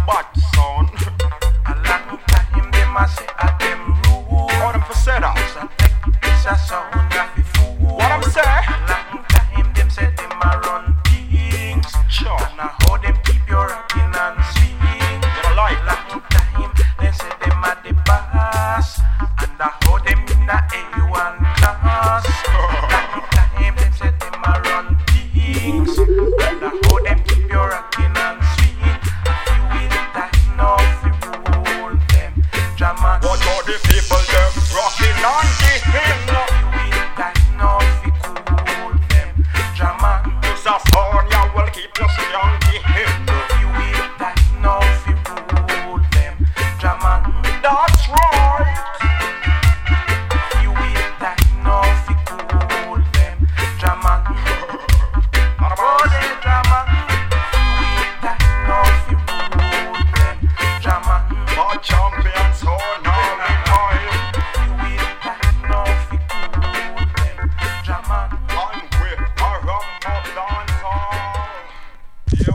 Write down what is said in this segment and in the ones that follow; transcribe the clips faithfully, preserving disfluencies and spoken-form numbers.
bad son. A long time them a say a them rude. What them for say that? It's a tech, it's a sound of the fool. What them say? A long time them say them a run things. Sure. And I how them keep you rocking and swing. Don't like A long time them say them a the boss. And I how them in a A one class. A long time them say them a run things. And I how them keep you rocking and swing. You will die now if you rule them. Jaman. What are the people them rocking on the hill? You will die now if you cool them. Jaman. Use a phone, you will keep you stay on the hill. You will die now if you rule them. Jaman. That's right. You will die now if you cool them. Jaman. Oh, they Jaman. You will die now if you rule them. Jaman. Bad champion, so now we time. You will die now if you cool them. Jaman. And we are rum up dance hall. Yeah,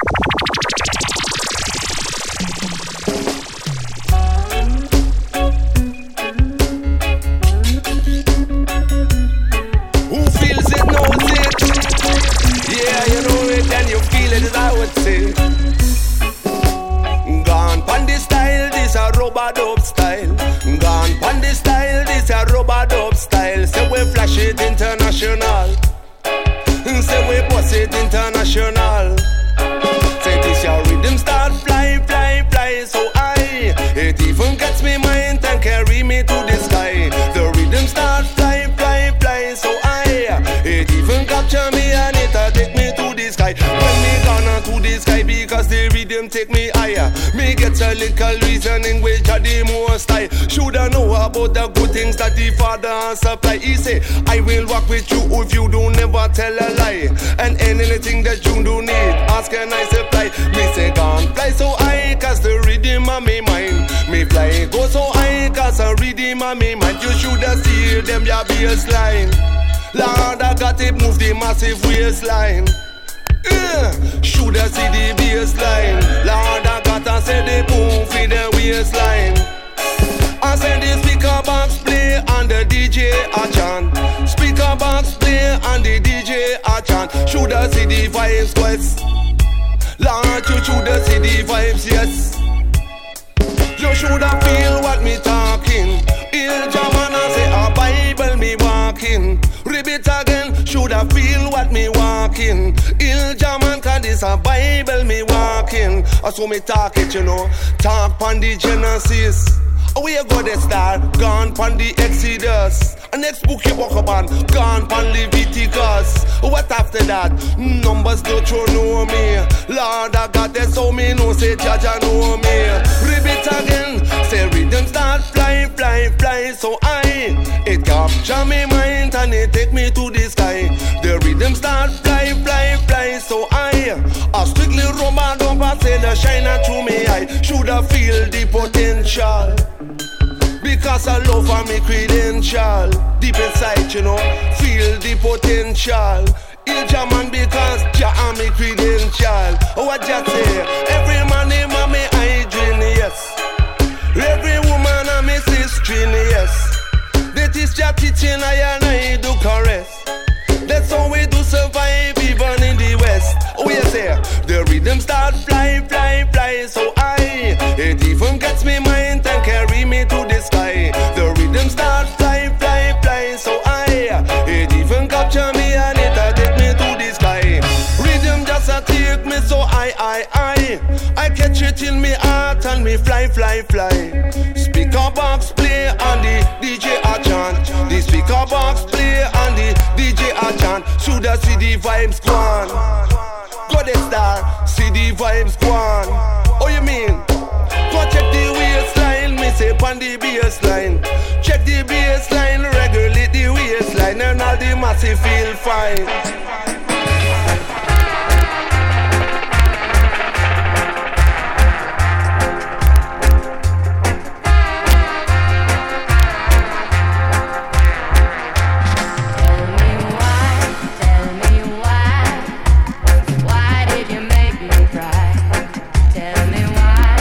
Who feels it knows it. Yeah, you know it and you feel it, as I would say. Gone pon the style, this a rubber dub style. Gone pon the style, this a rubber dub style. Say we flash it international. Say we boss it international. Say this your rhythm start fly, fly, fly so high. It even gets me mind and carry me to the sky. The rhythm start fly, fly, fly so high. It even capture me and it a take me to the sky. When me gonna to the sky because the rhythm take me higher. Me get a little reasoning which are the most high. Shoulda know about the good things that the Father supply. He say, I will walk with you if you do never tell a lie. And anything that you do need, ask and I supply. Me say gone fly so high cause the rhythm of me mind. Me fly go so high cause the rhythm of me mind. You shoulda see them your baseline. Lord I got it move the massive waistline. Yeah. Shoulda see the baseline. Lord I gotta say the boom for the waistline. I said the speaker box play and the D J a chant. Speaker box play and the D J a chant. Shoulda see the vibes quest. Lord you shoulda see the vibes yes. You shoulda feel what me talking. Il Jamana say a Bible me walking. Repeat again, shoulda feel what me walking. Il Jaman cause this a Bible me walking. So me talk it you know. Talk pon the Genesis. We go the start, gone pon the Exodus. Next book you walk upon, gone pon Leviticus. What after that? Numbers don't you know me. Lord I got this so me know say Jaja know me. Repeat again, say rhythm start fly, fly, fly so high. It capture me mind and it take me to the sky. The rhythm start fly, fly, fly so high. I strictly rubber don't pass say the shine through me eye. Shoulda feel the potential. Because I love for me credential. Deep inside, you know, feel the potential. Il Jaman because Jah am me credential. Oh, what Jah say? Every man him a me hygiene, yes. Every woman a me sister, yes. That is Jah teaching I and I do caress. That's how we do survive even in the West. Oh, yes, yeah. The rhythm start fly, fly, fly so high. It even gets me mind and carry me to the sky. The rhythm start fly, fly, fly so high. It even capture me and it a take me to the sky. Rhythm just a take me so high, high, high. I catch it in me heart and me fly, fly, fly. Speaker box play and the D J a chant. The speaker box play and the D J a chant. Shoulda see the vibes go on. Go the star, see the vibes go on. Oh you mean? Go check the waistline, me say pon the baseline. Check the baseline, regulate the waistline, and all the massive feel fine. Why did you make me cry? Tell me why.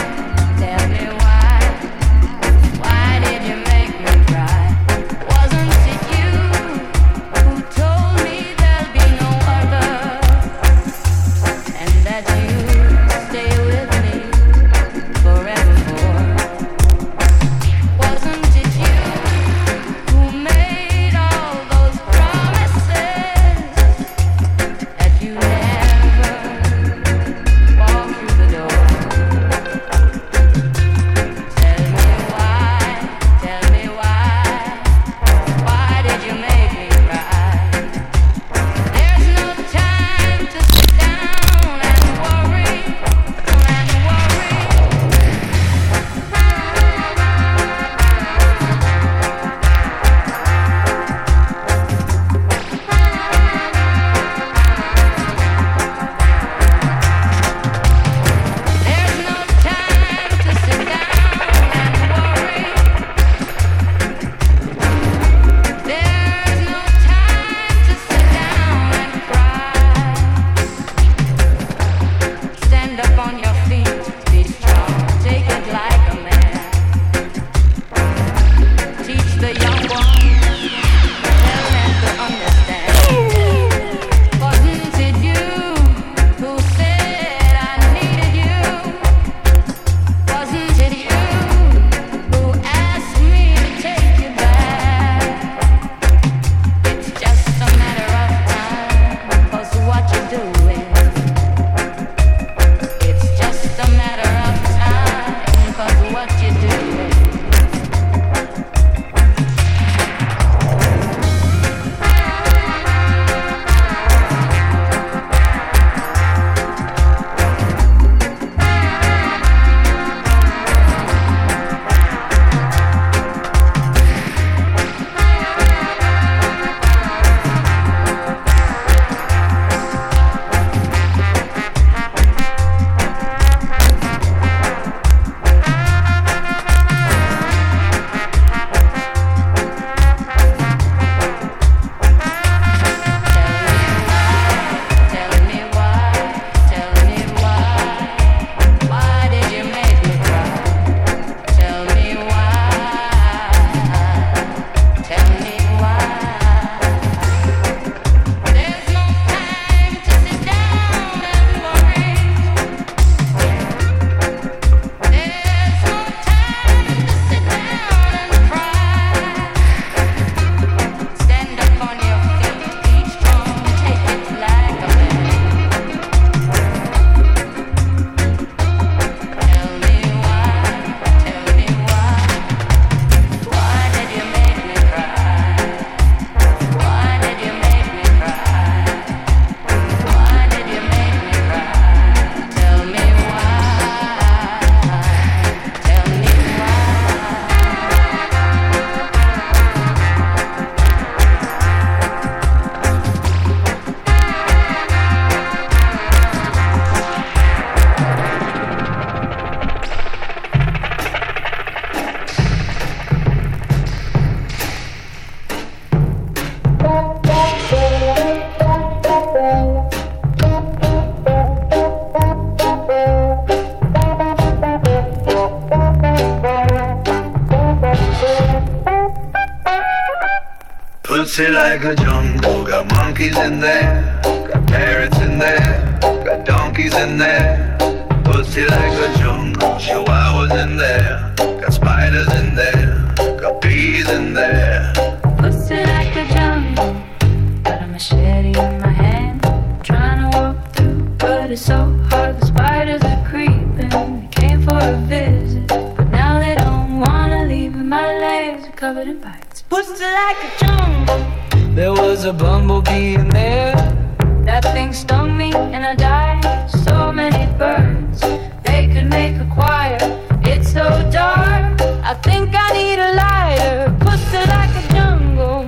Pussy like a jungle, got monkeys in there, got parrots in there, got donkeys in there. Pussy like a jungle, chihuahuas in there, got spiders in there, got bees in there. Pussy like a jungle, got a machete in my hand, trying to walk through, but it's so hard. The spiders are creeping. They came for a visit, but now they don't wanna leave. And my legs are covered in bites. Pussy like a jungle. There was a bumblebee in there. That thing stung me and I died. So many birds, they could make a choir. It's so dark, I think I need a lighter. Pussy like a jungle.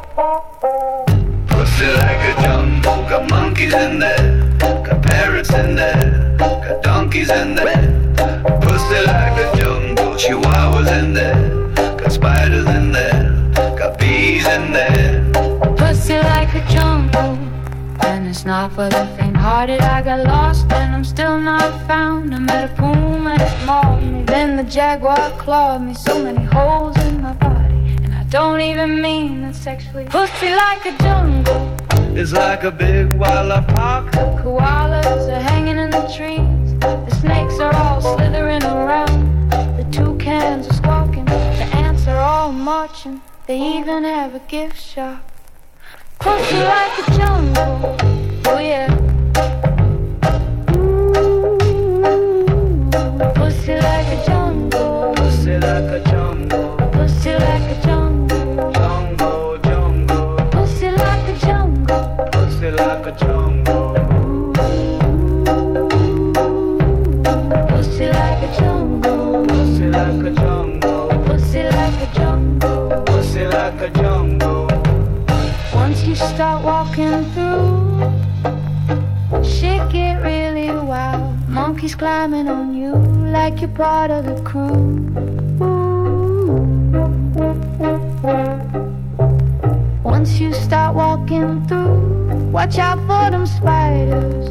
Pussy like a jungle, got monkeys in there, got parrots in there, got donkeys in there. Pussy like a jungle, chihuahuas in there, got spiders in there, got bees in there. Pussy like a jungle, and it's not for the faint-hearted. I got lost and I'm still not found. I met a puma and it mauled me, then the jaguar clawed me. So many holes in my body, and I don't even mean that sexually. Pussy like a jungle. It's like a big wildlife park. The koalas are hanging in the trees. The snakes are all slithering around. The toucans are squawking. The ants are all marching. They even have a gift shop. Pussy like a jungle. Oh yeah. Pussy like a jungle. Pussy like a jungle. Pussy like a jungle. Jungle, jungle. Pussy like a jungle. Pussy like a jungle. Pussy like a jungle. Pussy like a jungle. Pussy like a jungle. Pussy like a jungle. Once you start walking through, shit get really wild. Monkeys climbing on you like you're part of the crew. Once you start walking through, watch out for them spiders.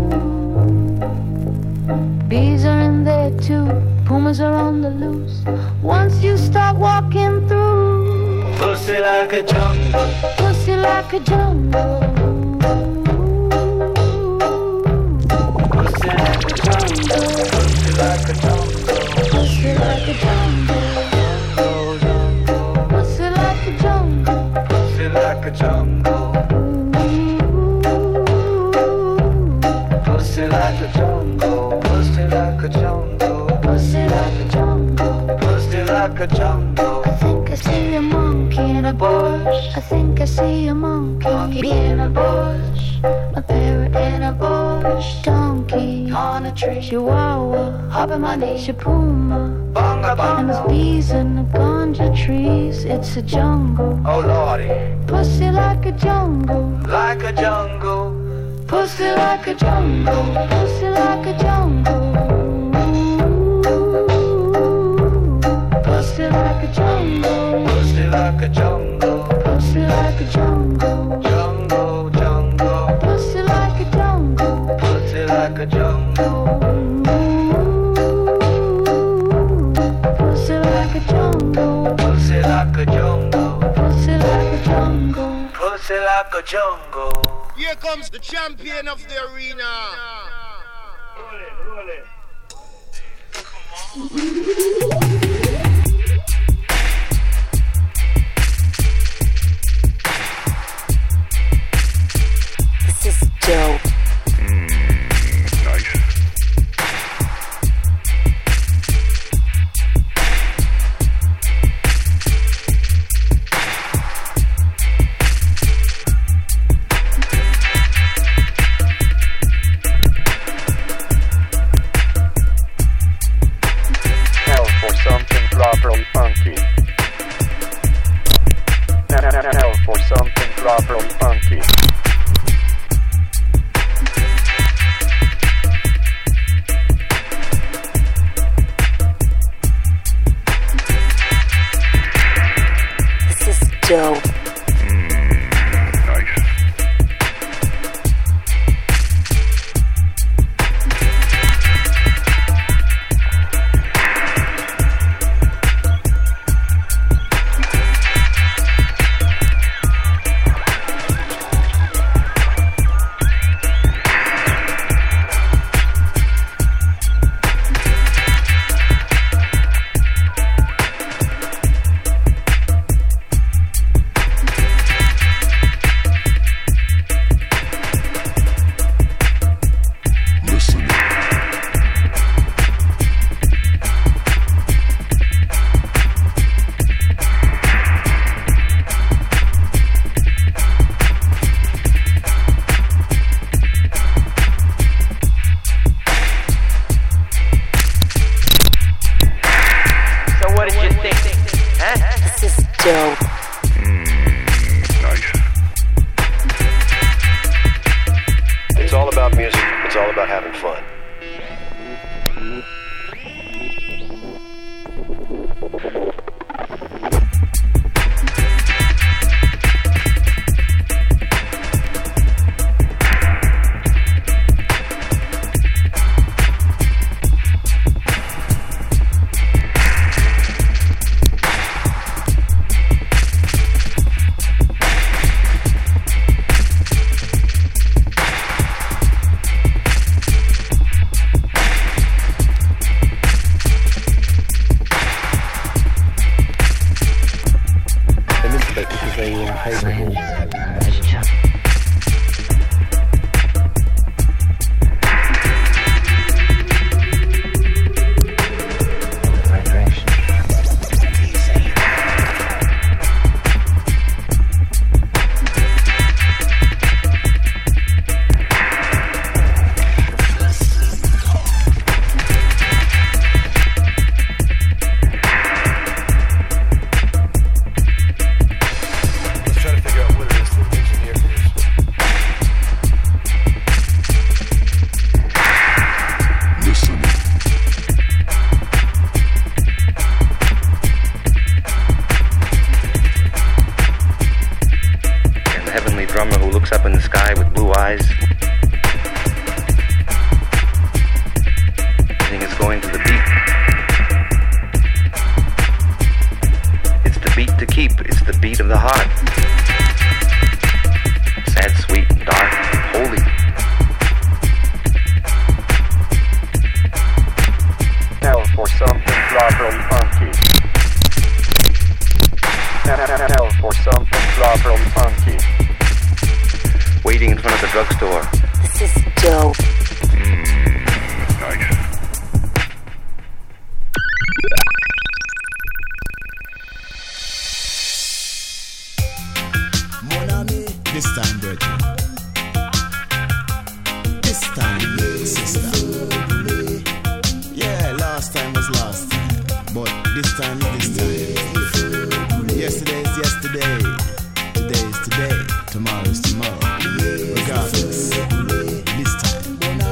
Bees are in there too, pumas are on the loose. Once you start walking through, Pussy like a jungle. pussy like a jungle. Pussy like a jungle. Pussy like a jungle. Pussy like a jungle. Pussy like a jungle. Pussy like a jungle. Pussy like a jungle. Pussy like a jungle. Pussy like a jungle. Pussy like a jungle. I think I see a monkey in a bush. I think I see a monkey in a bush. A parrot in a bush. Donkey on a tree. Chihuahua up in my knee. Puma. Bunga And there's bunga. bees in the ganja trees. It's a jungle. Oh lordy. Pussy like a jungle. Like a jungle. Pussy like a jungle. Pussy like a jungle. Pussy like a jungle. Pussy like a jungle. Pussy like a jungle. Jungle, jungle. Pussy like a jungle. Pussy like a jungle. Pussy like a jungle. Pussy like a jungle. Pussy like a jungle. Pussy like a jungle. Here comes the champion of the arena. Roll it, roll it. This is dope. Hell for something properly funky. Hell for something properly funky. dope. Nice. It's all about music. It's all about having fun. Tomorrow is tomorrow. Regardless, this time.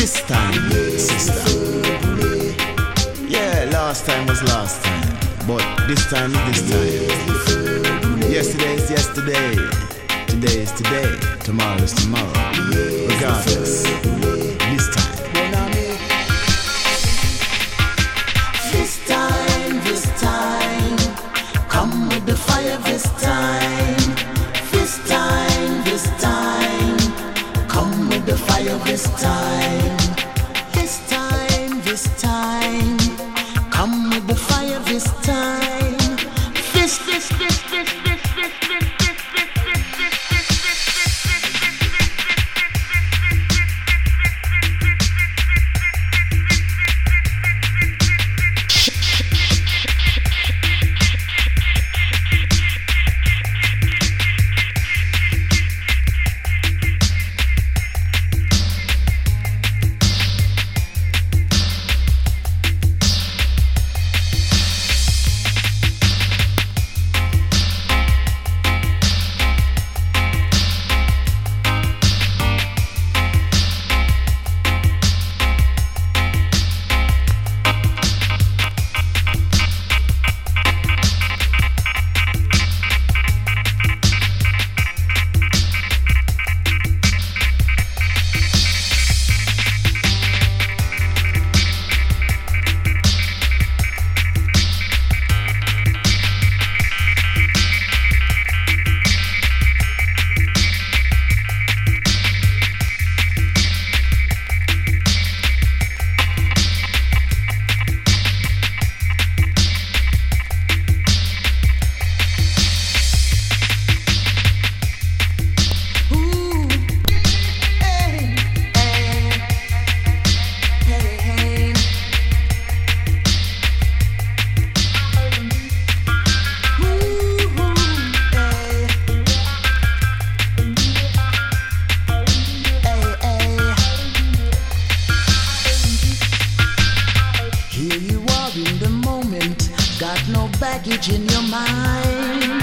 this time, sister. Yeah, last time was last time, but this time is this time. Yesterday is yesterday, today is today, tomorrow is tomorrow. Regardless, this time. This time, this time, come with the fire this time. This time, this time, come with the fire this time. This time, this time, come with the fire this time. This, this, this, this, this, this, this, this, this, this, baggage in your mind.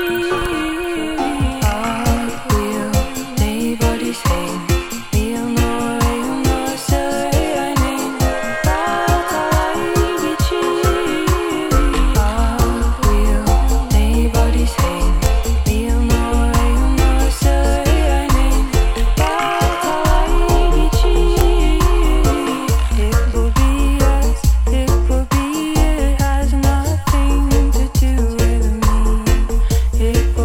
It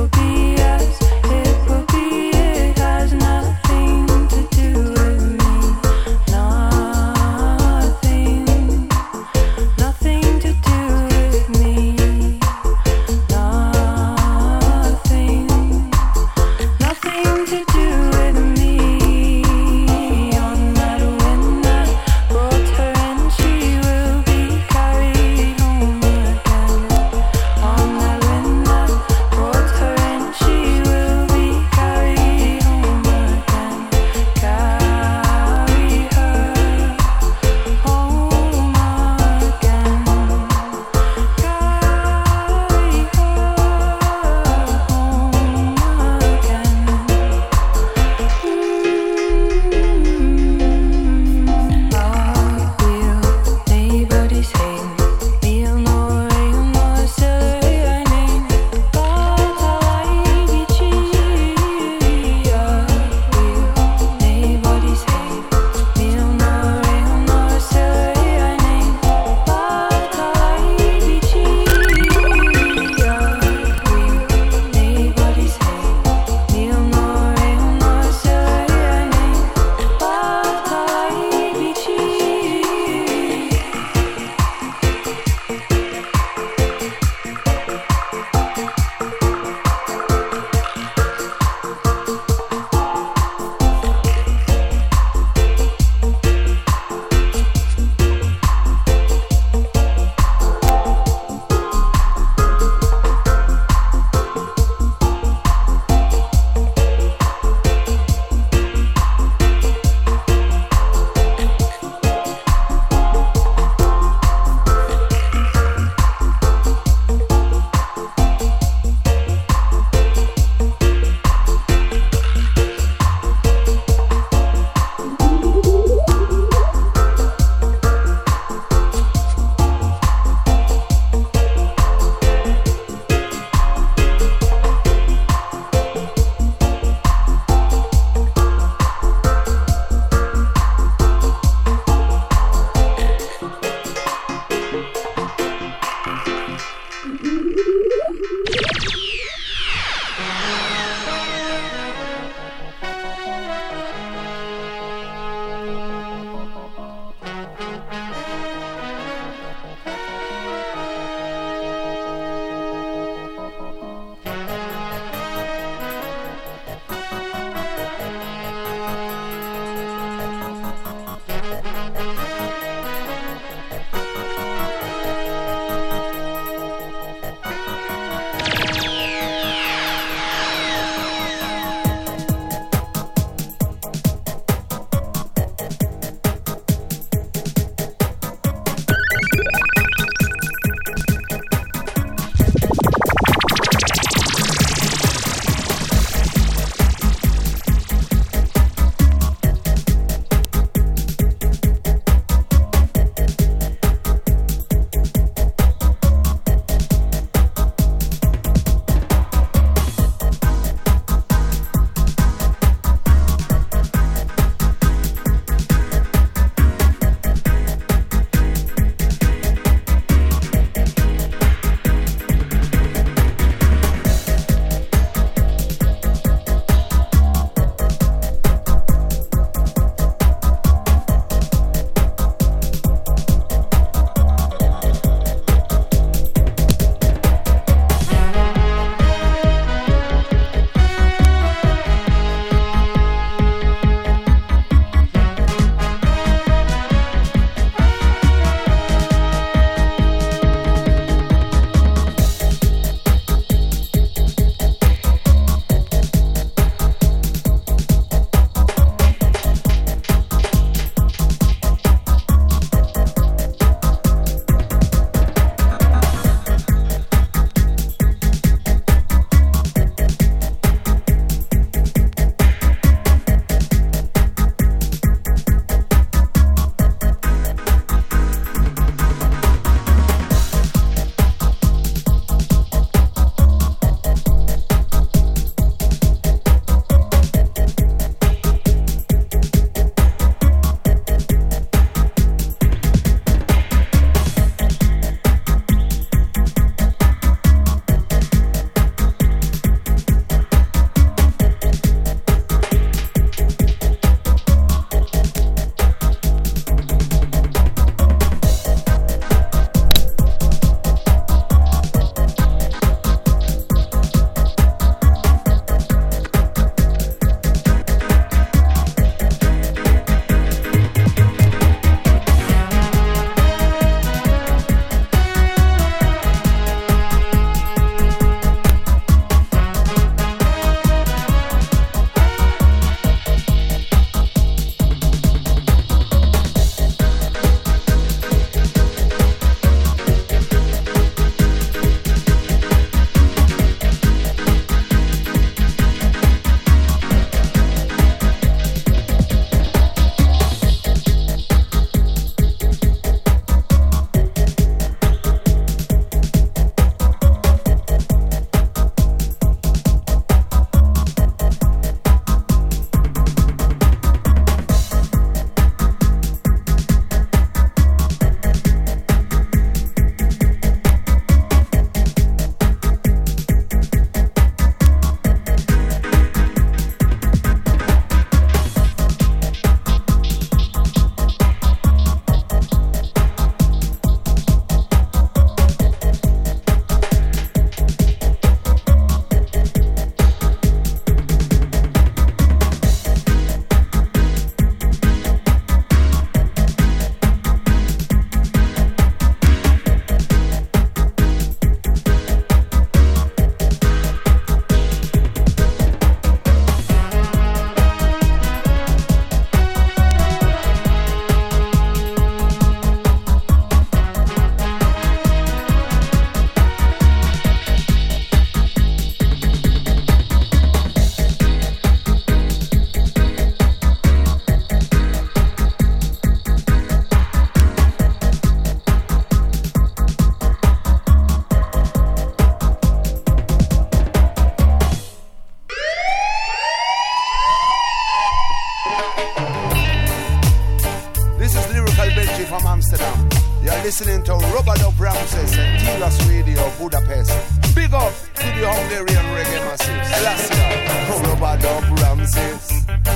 listening to Robado Ramses and Tilas Radio Budapest. Big up to the Hungarian reggae massive. Celestia, Robado Ramses.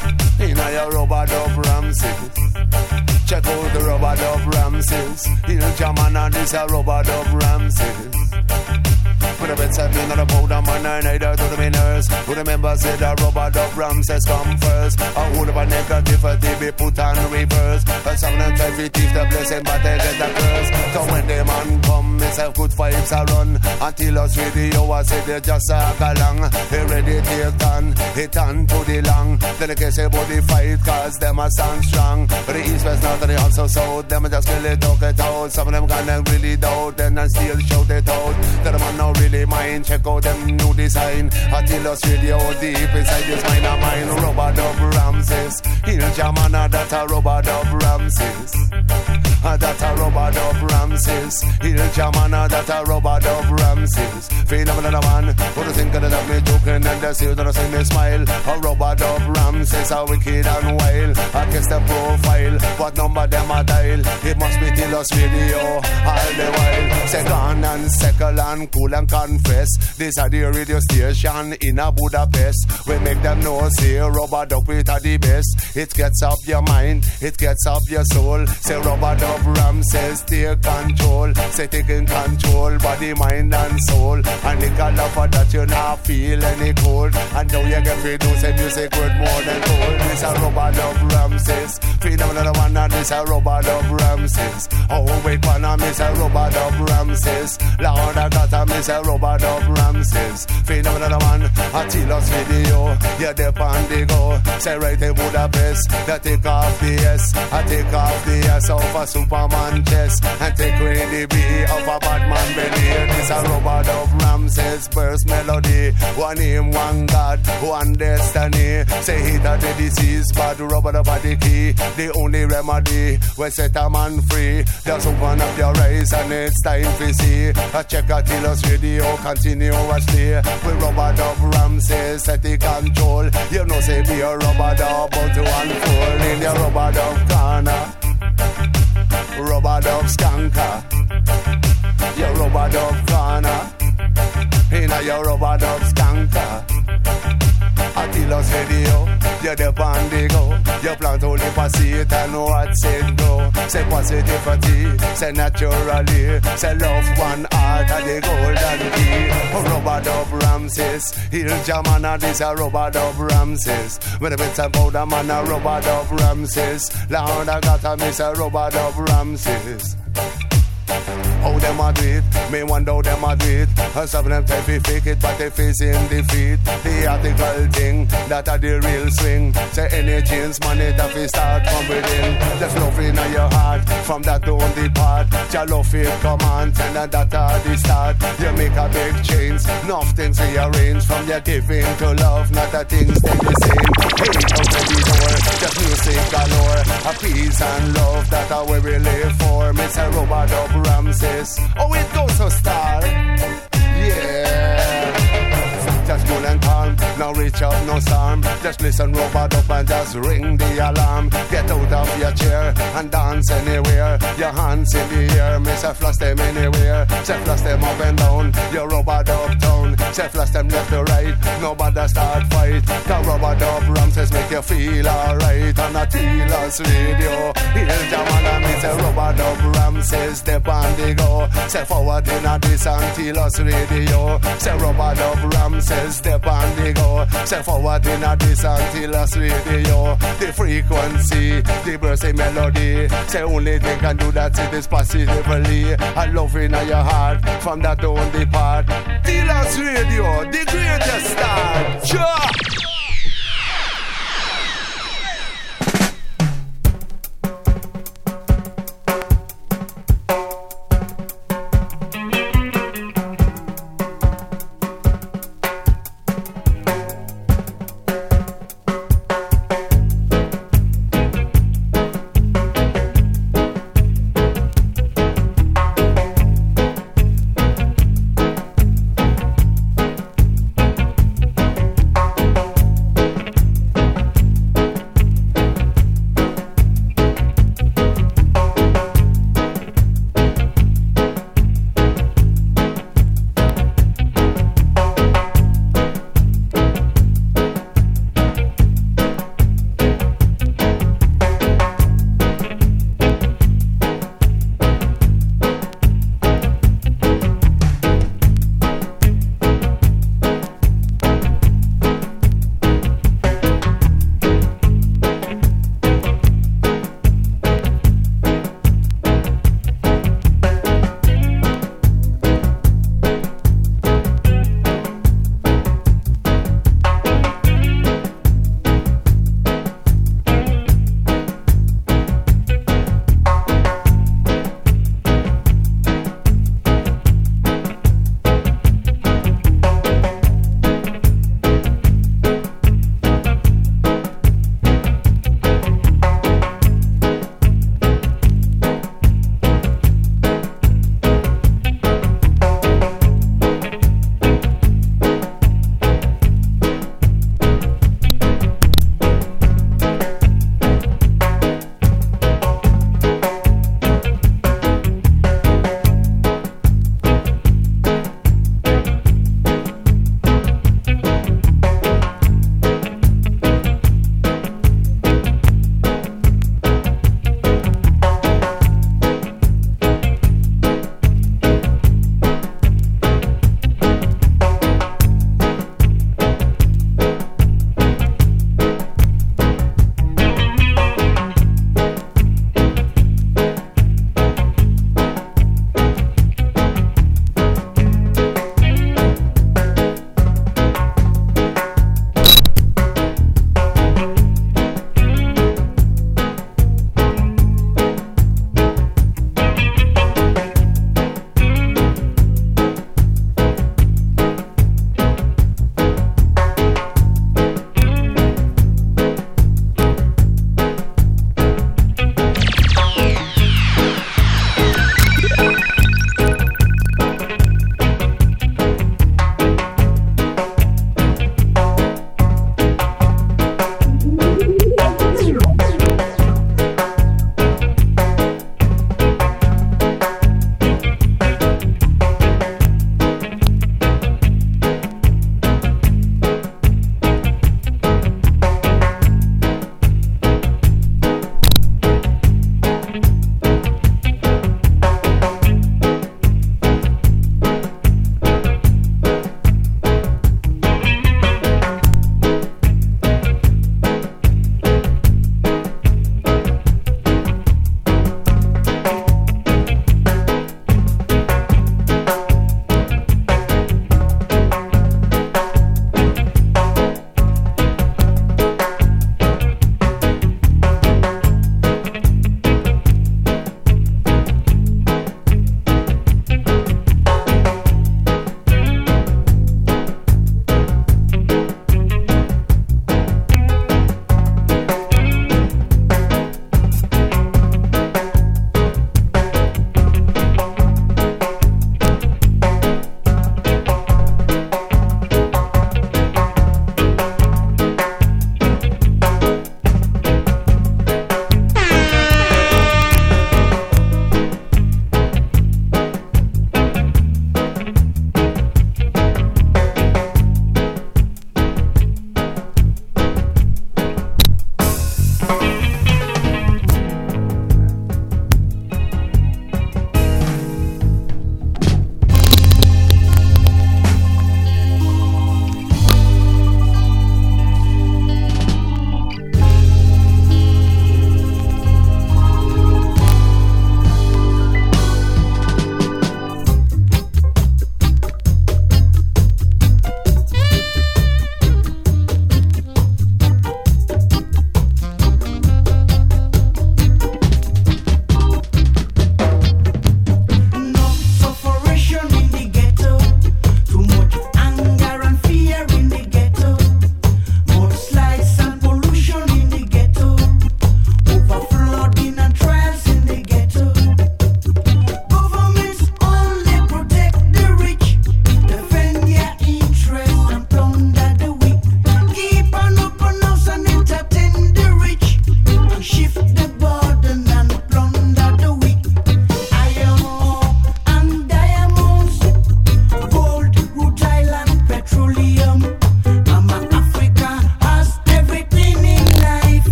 In a Robado Ramses. Check out the Robado Ramses. In Jamana, this a Robado Ramses. With a bedside me not a powder man and neither to the winners. Who remember said that Robert Dub Ramses come first. A whole of a negativity be put on reverse. But some of them try to teach the blessing but they get the curse. So when the man come, it's a good vibes a run. Until us radio I say they just a galang. They ready take on, hit on to the long. Then they can say about the fight cause them a stand strong. But the east west north and the also south. Them just really talk it out. Some of them gonna really doubt. Then I still shout it out. That the man now really mind, check out them new design. Until us radio deep inside this mind of mine. Robert Dub Ramses, Hill Jamana, that a Robert Dub Ramses. That a Robert Dub Ramses, Hill Jamana, that a Robert Dub Ramses. Phenomenal man, who do think that me joking and they still don't see me smile. A Robert Dub Ramses, a wicked and wild. I guess the profile, what number them a dial? It must be Till Us Radio all the while. Second and second and cool and confess. This are the radio station in a Budapest. We make them know, say Robert Dub it are the best. It gets up your mind, it gets up your soul. Say Robert Dub Ramses, take control. Say taking control, body, mind and soul. And the color for that you not feel any cold. And now you get free to say music worth more than gold. This a Robert Dub Ramses. Phenomenal one and this a Robert Dub Ramses. Oh wait one and miss a Robert Dub Ramses. Lord I got a miss a Robert Dub Ramses. Phenomenal man, a Till Us video. You're the on the go. Say right in Budapest. They take off the S. I take off the S off a Superman chest. And take away the B of a Batman belly. This a Robert Dub Ramses burst melody. One name, one God, one destiny. Say hit at the disease, but Robert Dub the key. The only remedy will set a man free. Just open up your eyes and it's time to see. I check out Till Us radio continuously. With Robert Dub Ramses set the control. You know say be a Robert Dub about to unfold in your Robert Dub corner. Robert Dub skanker. Your Robert Dub corner. In a your Robert Dub skanker. A Till Us radio, you're the bandigo. You plan to live a seat and what's it go. Say positivity, say naturally. Say love one heart and the golden key. Robert Dub Ramses, Hill Jamana, this a Robert Dub Ramses. When the bits about a man a Robert Dub Ramses. Lord I got a miss a Robert Dub Ramses. How them a do it, me wonder how them a do it. And some of them try to fake it, but they facing defeat. The article thing, that a the real swing. Say any change, man, it have to start from within. Just love in your heart, from that don't depart. Your love it command, and that are the start. You make a big change, enough things rearrange. From your giving to love, not a thing stay the same. Hate out of the door, just music galore. A peace and love, that are where we live for. Mister Robert Dub Ramses. Oh, it goes so star. Yeah. Just cool and calm, now reach up, no storm. Just listen, Robert Dub and just ring the alarm. Get out of your chair and dance anywhere. Your hands in the air, me say flash them anywhere. Say flash them up and down, your Robert Dub town. Say flash them left to right, nobody start fight. Cause Robert Dub Ramses make you feel alright. On a Till Us radio, Hill Jamana, me say Robert Dub Ramses, step on the go. Say forward in a this and Till Us radio. Say Robert Dub Ramses, step on the go. Say forward in a this and Till Us radio. The frequency, the bursting melody. Say only thing can do that it is positively. I love in your heart, from that don't depart. Till Us radio, the greatest star.